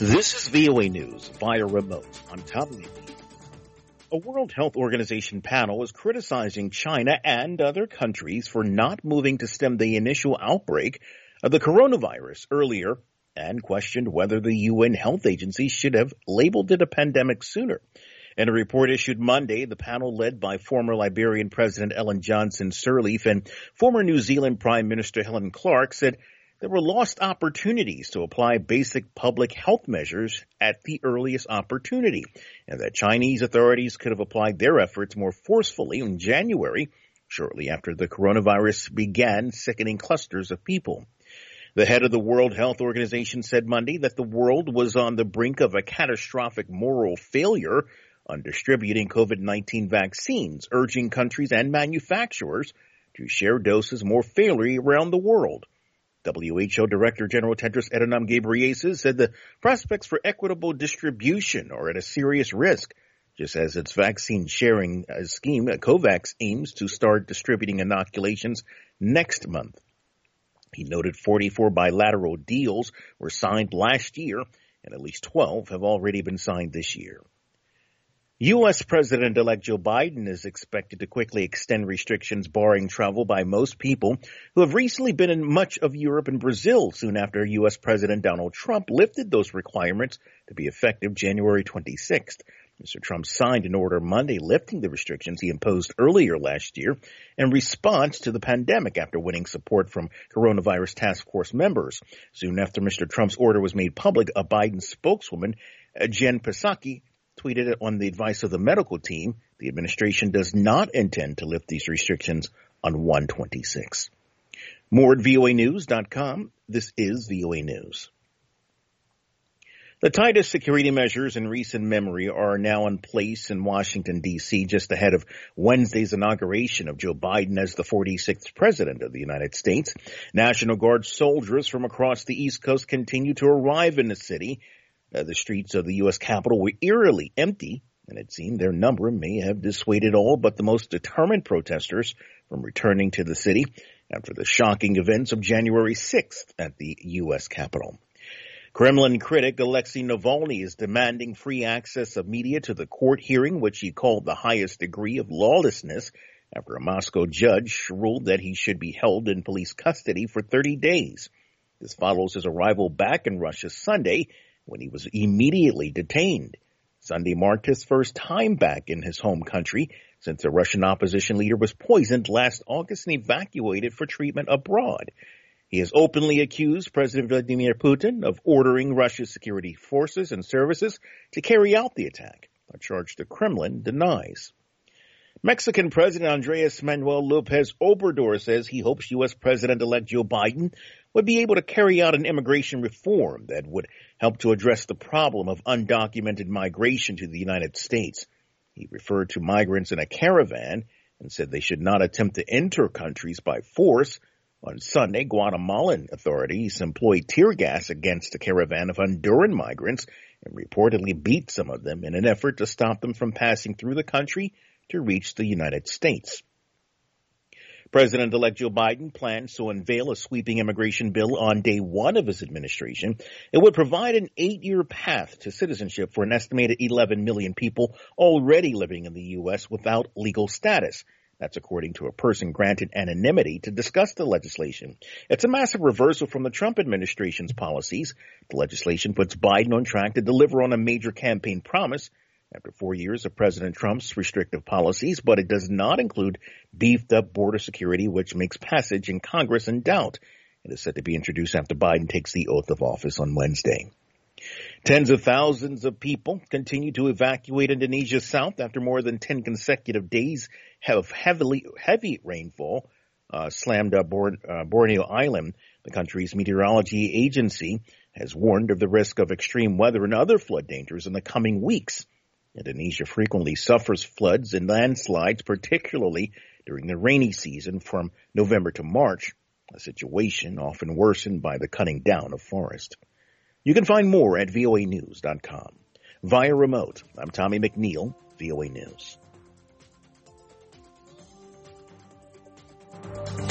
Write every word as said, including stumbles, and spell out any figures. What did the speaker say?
This is V O A News via remote. I'm Tommy McNeil. A World Health Organization panel is criticizing China and other countries for not moving to stem the initial outbreak of the coronavirus earlier and questioned whether the U N Health Agency should have labeled it a pandemic sooner. In a report issued Monday, the panel led by former Liberian President Ellen Johnson Sirleaf and former New Zealand Prime Minister Helen Clark said there were lost opportunities to apply basic public health measures at the earliest opportunity, and that Chinese authorities could have applied their efforts more forcefully in January, shortly after the coronavirus began sickening clusters of people. The head of the World Health Organization said Monday that the world was on the brink of a catastrophic moral failure on distributing COVID nineteen vaccines, urging countries and manufacturers to share doses more fairly around the world. W H O Director General Tedros Adhanom Ghebreyesus said the prospects for equitable distribution are at a serious risk, just as its vaccine sharing scheme, COVAX, aims to start distributing inoculations next month. He noted forty-four bilateral deals were signed last year, and at least twelve have already been signed this year. U S. President-elect Joe Biden is expected to quickly extend restrictions barring travel by most people who have recently been in much of Europe and Brazil soon after U S. President Donald Trump lifted those requirements to be effective January twenty-sixth. Mister Trump signed an order Monday lifting the restrictions he imposed earlier last year in response to the pandemic after winning support from coronavirus task force members. Soon after Mister Trump's order was made public, a Biden spokeswoman, Jen Psaki, tweeted on the advice of the medical team, the administration does not intend to lift these restrictions on one twenty-six. More at V O A news dot com. This is V O A News. The tightest security measures in recent memory are now in place in Washington, D C, just ahead of Wednesday's inauguration of Joe Biden as the forty-sixth president of the United States. National Guard soldiers from across the East Coast continue to arrive in the city. Uh, the streets of the U S. Capitol were eerily empty, and it seemed their number may have dissuaded all but the most determined protesters from returning to the city after the shocking events of January sixth at the U S. Capitol. Kremlin critic Alexei Navalny is demanding free access of media to the court hearing, which he called the highest degree of lawlessness, after a Moscow judge ruled that he should be held in police custody for thirty days. This follows his arrival back in Russia Sunday, when he was immediately detained. Sunday marked his first time back in his home country since the Russian opposition leader was poisoned last August and evacuated for treatment abroad. He has openly accused President Vladimir Putin of ordering Russia's security forces and services to carry out the attack, a charge the Kremlin denies. Mexican President Andres Manuel Lopez Obrador says he hopes U S. President-elect Joe Biden would be able to carry out an immigration reform that would help to address the problem of undocumented migration to the United States. He referred to migrants in a caravan and said they should not attempt to enter countries by force. On Sunday, Guatemalan authorities employed tear gas against a caravan of Honduran migrants and reportedly beat some of them in an effort to stop them from passing through the country to reach the United States. President-elect Joe Biden plans to unveil a sweeping immigration bill on day one of his administration. It would provide an eight-year path to citizenship for an estimated eleven million people already living in the U S without legal status. That's according to a person granted anonymity to discuss the legislation. It's a massive reversal from the Trump administration's policies. The legislation puts Biden on track to deliver on a major campaign promise after four years of President Trump's restrictive policies, but it does not include beefed-up border security, which makes passage in Congress in doubt. It is set to be introduced after Biden takes the oath of office on Wednesday. Tens of thousands of people continue to evacuate Indonesia's south after more than ten consecutive days of heavily, heavy rainfall uh, slammed up Bor- uh, Borneo Island. The country's meteorology agency has warned of the risk of extreme weather and other flood dangers in the coming weeks. Indonesia frequently suffers floods and landslides, particularly during the rainy season from November to March, a situation often worsened by the cutting down of forest. You can find more at V O A news dot com. Via remote, I'm Tommy McNeil, V O A News.